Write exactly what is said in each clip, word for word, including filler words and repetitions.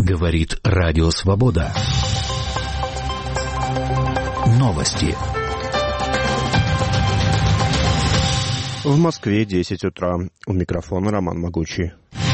Говорит Радио Свобода. Новости. В Москве десять утра. У микрофона Роман Могучий.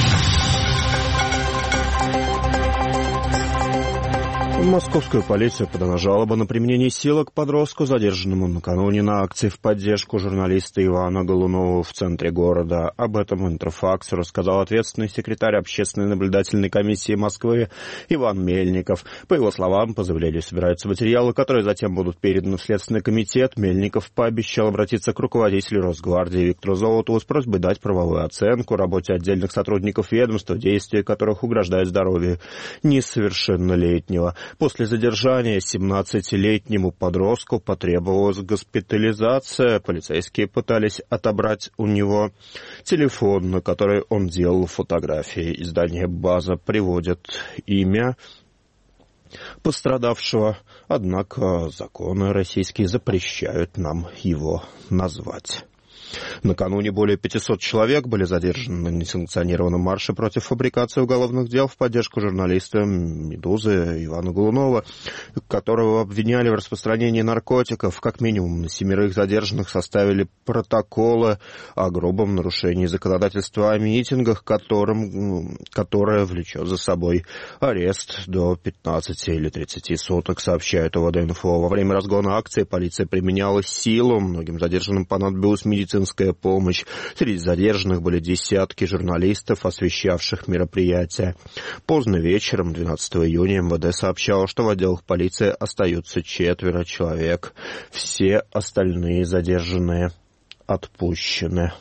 В московскую полицию подана жалоба на применение силы к подростку, задержанному накануне на акции в поддержку журналиста Ивана Голунова в центре города. Об этом Интерфаксу рассказал ответственный секретарь Общественной наблюдательной комиссии Москвы Иван Мельников. По его словам, по заявлению собираются материалы, которые затем будут переданы в Следственный комитет. Мельников пообещал обратиться к руководителю Росгвардии Виктору Золотову с просьбой дать правовую оценку работе отдельных сотрудников ведомства, действия которых угрожают здоровью несовершеннолетнего. После задержания семнадцатилетнему подростку потребовалась госпитализация. Полицейские пытались отобрать у него телефон, на который он делал фотографии. Издание «База» приводит имя пострадавшего, однако законы российские запрещают нам его назвать. Накануне более пятисот человек были задержаны на несанкционированном марше против фабрикации уголовных дел в поддержку журналиста «Медузы» Ивана Голунова, которого обвиняли в распространении наркотиков. Как минимум на семерых задержанных составили протоколы о грубом нарушении законодательства о митингах, которым, которое влечет за собой арест до пятнадцати или тридцати суток, сообщают ОВД-Инфо. Во время разгона акции полиция применяла силу, многим задержанным понадобилась медицинская помощь. Среди задержанных были десятки журналистов, освещавших мероприятия. Поздно вечером, двенадцатого июня, эм вэ дэ сообщало, что в отделах полиции остаются четверо человек. Все остальные задержанные отпущены.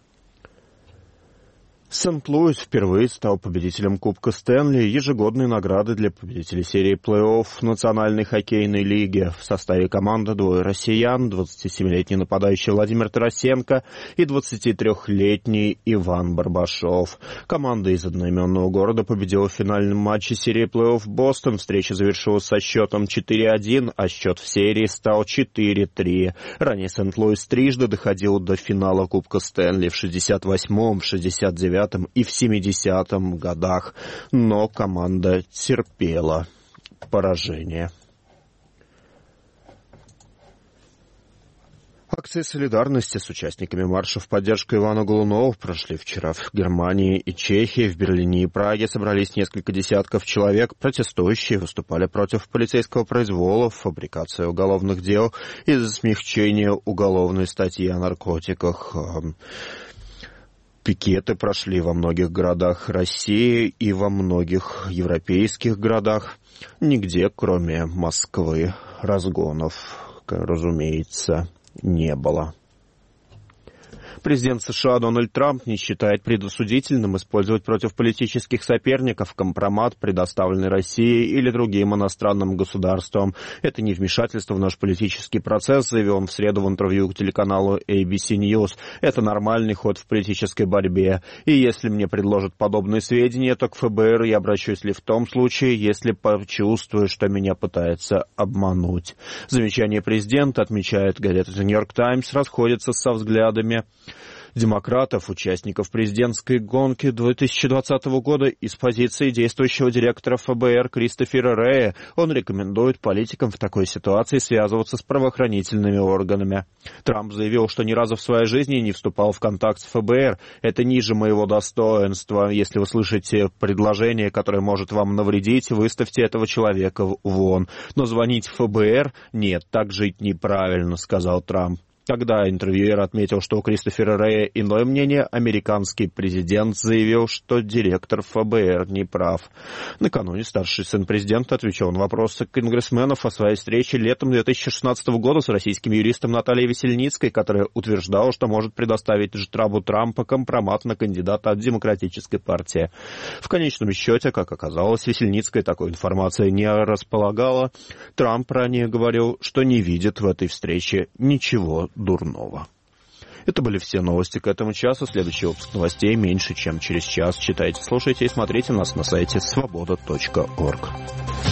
Сент-Луис впервые стал победителем Кубка Стэнли, ежегодной награды для победителей серии плей-офф Национальной хоккейной лиги. В составе команды двое россиян, двадцатисемилетний нападающий Владимир Тарасенко и двадцатитрёхлетний Иван Барбашов. Команда из одноименного города победила в финальном матче серии плей-офф Бостон. Встреча завершилась со счетом четыре один, а счет в серии стал четыре три. Ранее Сент-Луис трижды доходил до финала Кубка Стэнли в шестьдесят восьмом, шестьдесят девятом и в семидесятом годах, но команда терпела поражение. Акции солидарности с участниками марша в поддержку Ивана Голунова прошли вчера в Германии и Чехии. В Берлине и Праге собрались несколько десятков человек. Протестующие выступали против полицейского произвола, фабрикации уголовных дел из-за смягчения уголовной статьи о наркотиках. Пикеты прошли во многих городах России и во многих европейских городах. Нигде, кроме Москвы, разгонов, разумеется, не было. Президент США Дональд Трамп не считает предосудительным использовать против политических соперников компромат, предоставленный Россией или другим иностранным государствам. Это не вмешательство в наш политический процесс, заявил он в среду в интервью к телеканалу эй би си News. Это нормальный ход в политической борьбе. И если мне предложат подобные сведения, то к эф бэ эр я обращусь лишь в том случае, если почувствую, что меня пытаются обмануть. Замечание президента, отмечает газета The New York Times, расходится со взглядами демократов, участников президентской гонки две тысячи двадцатого года. Из позиции действующего директора эф бэ эр Кристофера Рэя он рекомендует политикам в такой ситуации связываться с правоохранительными органами. Трамп заявил, что ни разу в своей жизни не вступал в контакт с эф бэ эр. Это ниже моего достоинства. Если вы слышите предложение, которое может вам навредить, выставьте этого человека вон. Но звонить в эф бэ эр нет, так жить неправильно, сказал Трамп. Когда интервьюер отметил, что у Кристофера Рэя иное мнение, американский президент заявил, что директор эф бэ эр не прав. Накануне старший сын президента отвечал на вопросы конгрессменов о своей встрече летом две тысячи шестнадцатого года с российским юристом Натальей Весельницкой, которая утверждала, что может предоставить штабу Трампа компромат на кандидата от Демократической партии. В конечном счете, как оказалось, Весельницкая такой информации не располагала. Трамп ранее говорил, что не видит в этой встрече ничего дурного. Это были все новости к этому часу. Следующий выпуск новостей меньше, чем через час. Читайте, слушайте и смотрите нас на сайте свобода точка орг.